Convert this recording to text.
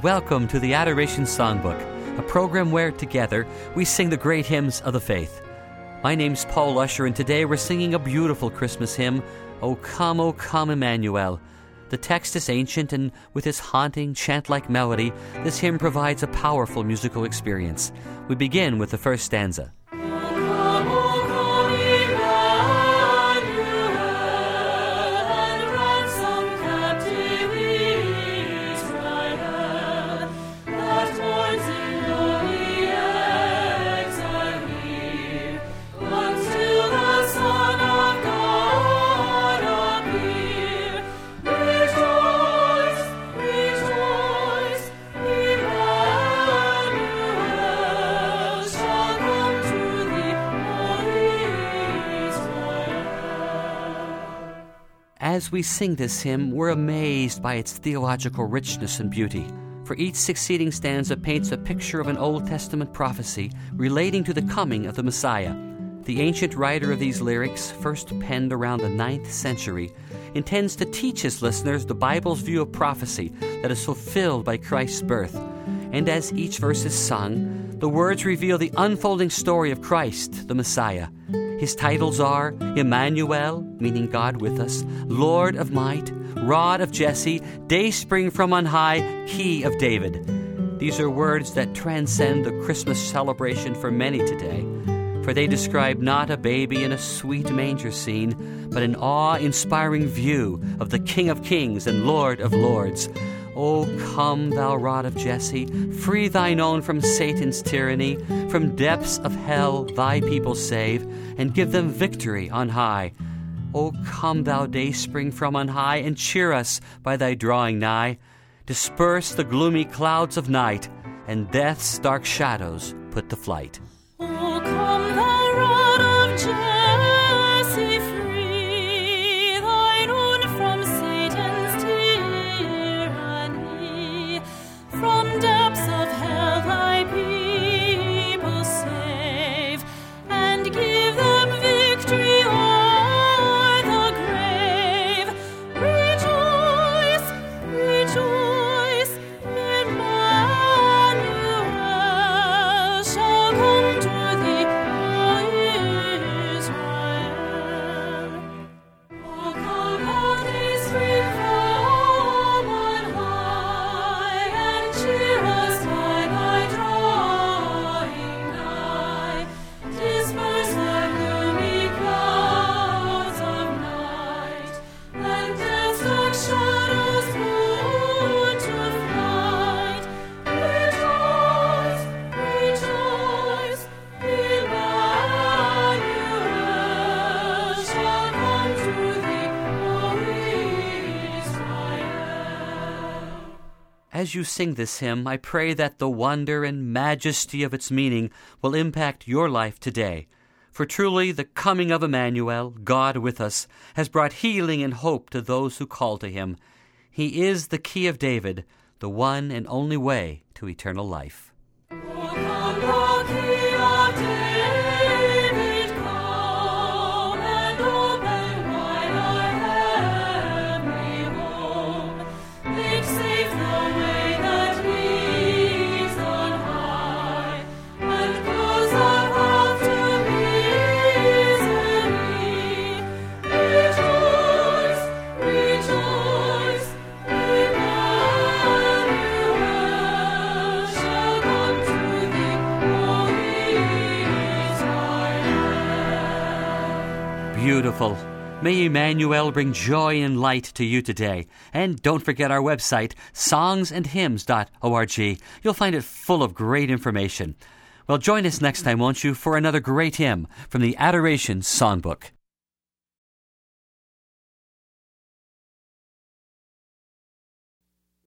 welcome to the Adoration Songbook, a program where, together, we sing the great hymns of the faith. My name's Paul Usher, and today we're singing a beautiful Christmas hymn, O Come, Emmanuel. The text is ancient, and with its haunting, chant-like melody, this hymn provides a powerful musical experience. We begin with the first stanza. As we sing this hymn, we're amazed by its theological richness and beauty. For each succeeding stanza paints a picture of an Old Testament prophecy relating to the coming of the Messiah. The ancient writer of these lyrics, first penned around the 9th century, intends to teach his listeners the Bible's view of prophecy that is fulfilled by Christ's birth. And as each verse is sung, the words reveal the unfolding story of Christ, the Messiah. His titles are Emmanuel, meaning God with us, Lord of Might, Rod of Jesse, Dayspring from on high, Key of David. These are words that transcend the Christmas celebration for many today, for they describe not a baby in a sweet manger scene, but an awe-inspiring view of the King of Kings and Lord of Lords. O come, thou Rod of Jesse, free thine own from Satan's tyranny, from depths of hell thy people save, and give them victory on high. O come, thou dayspring from on high, and cheer us by thy drawing nigh. Disperse the gloomy clouds of night, and death's dark shadows put to flight. O come, thou Rod of Jesse, free thine own from Satan's tyranny, from depths of hell thy people save, and give them victory o'er the grave. Rejoice, rejoice, Emmanuel shall come to thee, O Israel. O come, thou dayspring from on high, and cheer us by thy drawing nigh. Disperse the gloomy clouds of night, and death's dark shadows put to flight. Rejoice, rejoice, Emmanuel shall come to thee, O Israel. As you sing this hymn, I pray that the wonder and majesty of its meaning will impact your life today. For truly, the coming of Emmanuel, God with us, has brought healing and hope to those who call to him. He is the Key of David, the one and only way to eternal life. O come, thou Key of David, come and open wide our heavenly home. Make safe the way that leads on high, and close the path to misery. Rejoice, rejoice, Emmanuel shall come to thee, O Israel. Beautiful. May Emmanuel bring joy and light to you today. And don't forget our website, songsandhymns.org. You'll find it full of great information. Well, join us next time, won't you, for another great hymn from the Adoration Songbook.